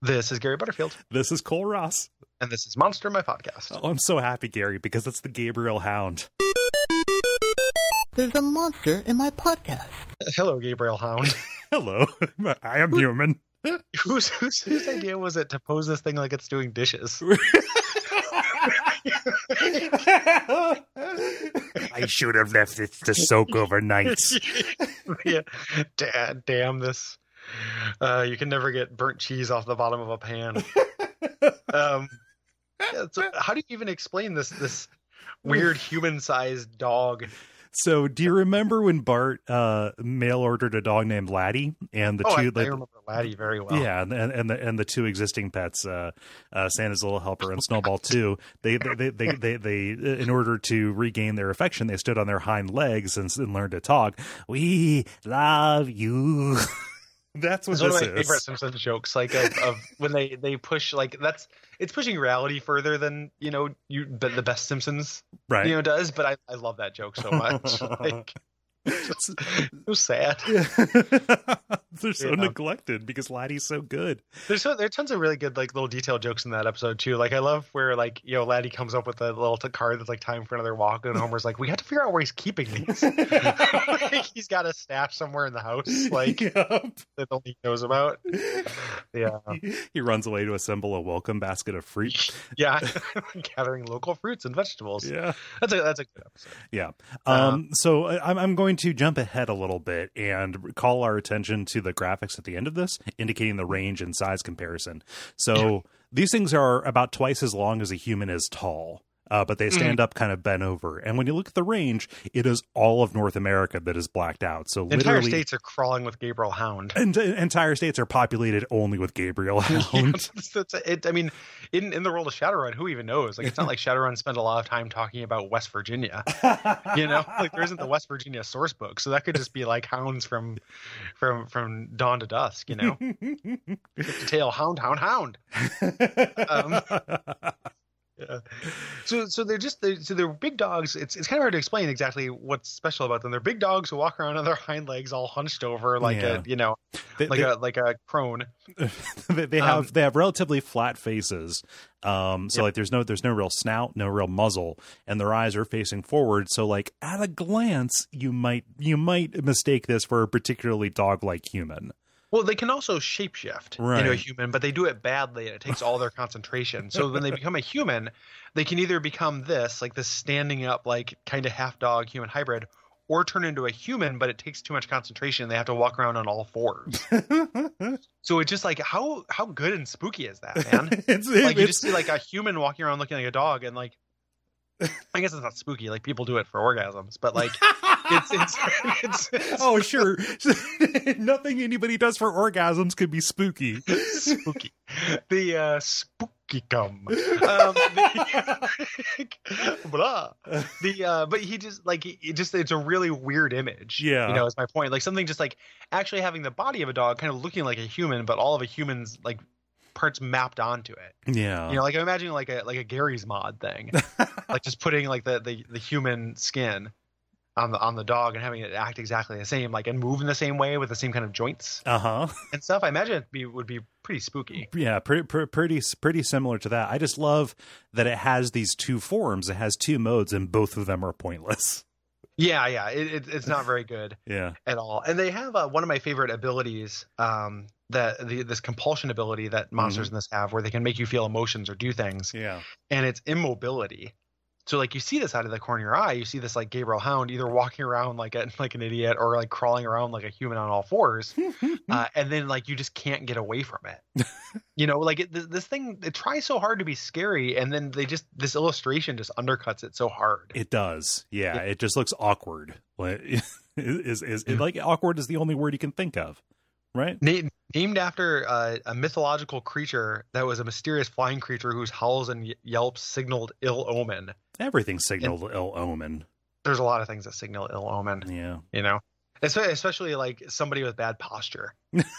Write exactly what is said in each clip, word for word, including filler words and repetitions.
This is Gary Butterfield. This is Cole Ross. And this is Monster, my podcast. Oh, I'm so happy, Gary, because it's the Gabriel Hound. There's a monster in my podcast. Hello, Gabriel Hound. Hello, I am human. whose, whose, whose idea was it to pose this thing like it's doing dishes? I should have left it to soak overnight. Yeah. Da- damn this. Uh, you can never get burnt cheese off the bottom of a pan. um, yeah, so how do you even explain this this weird human-sized dog? So, do you remember when Bart uh, mail ordered a dog named Laddie, and the oh, two? I, the, I remember Laddie very well. Yeah, and and the and the two existing pets, uh, uh, Santa's Little Helper and Snowball Two. They they, they they they they in order to regain their affection, they stood on their hind legs and, and learned to talk. We love you. That's what it's this one of my is. favorite Simpsons jokes, like of, of when they, they push like that's it's pushing reality further than you know you but the best Simpsons right you know does. But I, I love that joke so much. Like it's so sad. They're so yeah. neglected because Laddie's so good. There's so there are tons of really good like little detailed jokes in that episode too. Like I love where like you know Laddie comes up with a little t- card that's like time for another walk, and Homer's like, we have to figure out where he's keeping these. Like, he's got a stash somewhere in the house, like yep. that only he knows about. Yeah, he, he runs away to assemble a welcome basket of fruit. Yeah, gathering local fruits and vegetables. Yeah, that's a that's a good episode. Yeah. Um. Uh, so I'm I'm going to jump ahead a little bit and call our attention to the graphics at the end of this, indicating the range and size comparison. So yeah. These things are about twice as long as a human is tall. Uh, but they stand mm. up kind of bent over. And when you look at the range, it is all of North America that is blacked out. So the entire states are crawling with Gabriel Hound. And uh, entire states are populated only with Gabriel Hound. Yeah, that's, that's, it, I mean, in, in the world of Shadowrun, who even knows? Like, it's not like Shadowrun spent a lot of time talking about West Virginia. You know, like there isn't the West Virginia source book, so that could just be like hounds from from from dawn to dusk. You know, tail hound, hound, hound. Um, Yeah. So, so they're just they're, so they're big dogs. It's it's kind of hard to explain exactly what's special about them. They're big dogs who walk around on their hind legs, all hunched over, like yeah. a you know, they, like they, a like a crone. They, they have um, they have relatively flat faces. Um, so yep. like there's no there's no real snout, no real muzzle, and their eyes are facing forward. So like at a glance, you might you might mistake this for a particularly dog-like human. Well, they can also shapeshift right. into a human, but they do it badly, and it takes all their concentration. So when they become a human, they can either become this, like this standing up, like kind of half dog human hybrid, or turn into a human, but it takes too much concentration. They have to walk around on all fours. So it's just like, how how good and spooky is that, man? it's, like it's, you just see like a human walking around looking like a dog, and like, I guess it's not spooky. Like people do it for orgasms, but like. It's, it's, it's, it's, oh, sure. Nothing anybody does for orgasms could be spooky. Spooky. The uh, spooky cum. Um, the, blah. The uh, but he just like it just it's a really weird image. Yeah, you know, is my point. Like something just like actually having the body of a dog, kind of looking like a human, but all of a human's like parts mapped onto it. Yeah, you know, like I'm imagining like a like a Gary's Mod thing, like just putting like the the, the human skin on the on the dog and having it act exactly the same, like and move in the same way with the same kind of joints uh-huh and stuff. I imagine it be, would be pretty spooky. Yeah, pretty, pretty pretty similar to that. I just love that it has these two forms. It has two modes, and both of them are pointless. Yeah, yeah, it, it, it's not very good. Yeah, at all. And they have uh, one of my favorite abilities, um, that the, this compulsion ability that monsters mm-hmm. in this have, where they can make you feel emotions or do things. Yeah, and it's immobility. So like you see this out of the corner of your eye, you see this like Gabriel Hound either walking around like a, like an idiot or like crawling around like a human on all fours, uh, and then like you just can't get away from it. You know, like it, this thing it tries so hard to be scary, and then they just this illustration just undercuts it so hard. It does, yeah. It, it just looks awkward. is is, is it, like awkward is the only word you can think of. Right. Na- named after uh, a mythological creature that was a mysterious flying creature whose howls and y- yelps signaled ill omen. Everything signaled and ill omen. There's a lot of things that signal ill omen. Yeah. You know, especially like somebody with bad posture.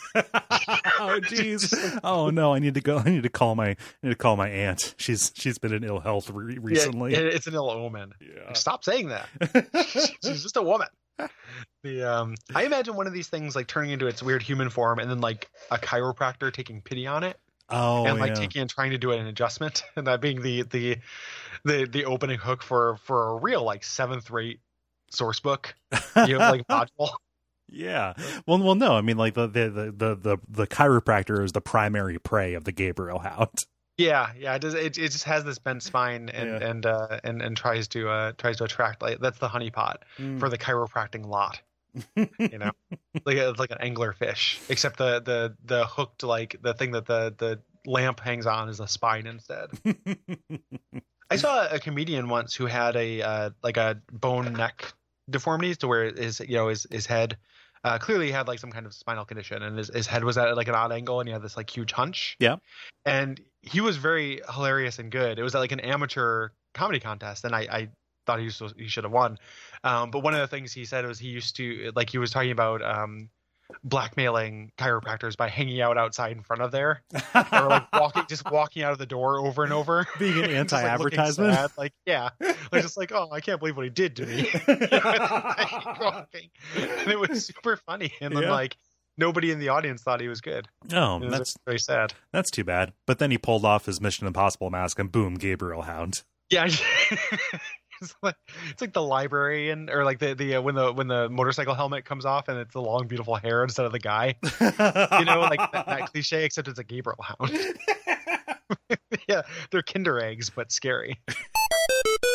Oh, jeez. Oh no, I need to go. I need to call my. I need to call my aunt. She's she's been in ill health re- recently. Yeah, it's an ill omen. Yeah. Like, stop saying that. She's just a woman. The um, I imagine one of these things like turning into its weird human form, and then like a chiropractor taking pity on it. Oh, and like yeah. taking and trying to do an adjustment, and that being the the the the opening hook for for a real like seventh rate source book, you know, like module. Yeah. Well, well, no. I mean, like the the the the the, the chiropractor is the primary prey of the Gabriel Hound. Yeah, yeah. It does. It, it just has this bent spine and Yeah. and uh, and and tries to uh, tries to attract. Like that's the honeypot Mm. for the chiropractic lot. You know, like it's like an angler fish, except the the the hooked like the thing that the the lamp hangs on is a spine instead. I saw a comedian once who had a uh, like a bone neck deformities to where his you know his his head uh, clearly had like some kind of spinal condition, and his his head was at like an odd angle, and he had this like huge hunch. Yeah. And he was very hilarious and good. It was at like an amateur comedy contest, and I, I thought he was supposed- he should have won. Um, but one of the things he said was he used to like he was talking about um, blackmailing chiropractors by hanging out outside in front of there, or like walking just walking out of the door over and over. Being an Just, like, looking anti-advertisement. sad, like yeah, like just like oh I can't believe what he did to me. Walking. And it was super funny, and then Yeah. like nobody in the audience thought he was good. Oh, It was that's very sad. that's too bad. But then he pulled off his Mission Impossible mask, and boom, Gabriel Hound. Yeah, it's like it's like the librarian, or like the the uh, when the when the motorcycle helmet comes off and it's the long beautiful hair instead of the guy. You know, like that, that cliche, except it's a Gabriel Hound. Yeah, they're Kinder eggs, but scary.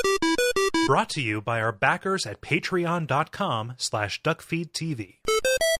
Brought to you by our backers at patreon.com slash duckfeedtv.